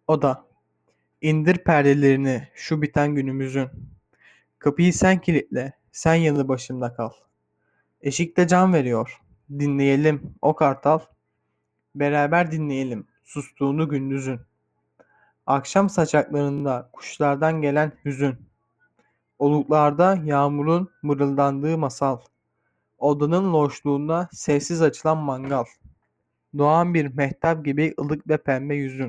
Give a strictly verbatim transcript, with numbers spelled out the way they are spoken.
Oda. İndir perdelerini şu biten günümüzün. Kapıyı sen kilitle, sen yanı başımda kal. Eşikte can veriyor. Dinleyelim o kartal. Beraber dinleyelim sustuğunu gündüzün. Akşam saçaklarında kuşlardan gelen hüzün. Oluklarda yağmurun mırıldandığı masal. Odanın loşluğunda sessiz açılan mangal. Doğan bir mehtap gibi ılık ve pembe yüzün.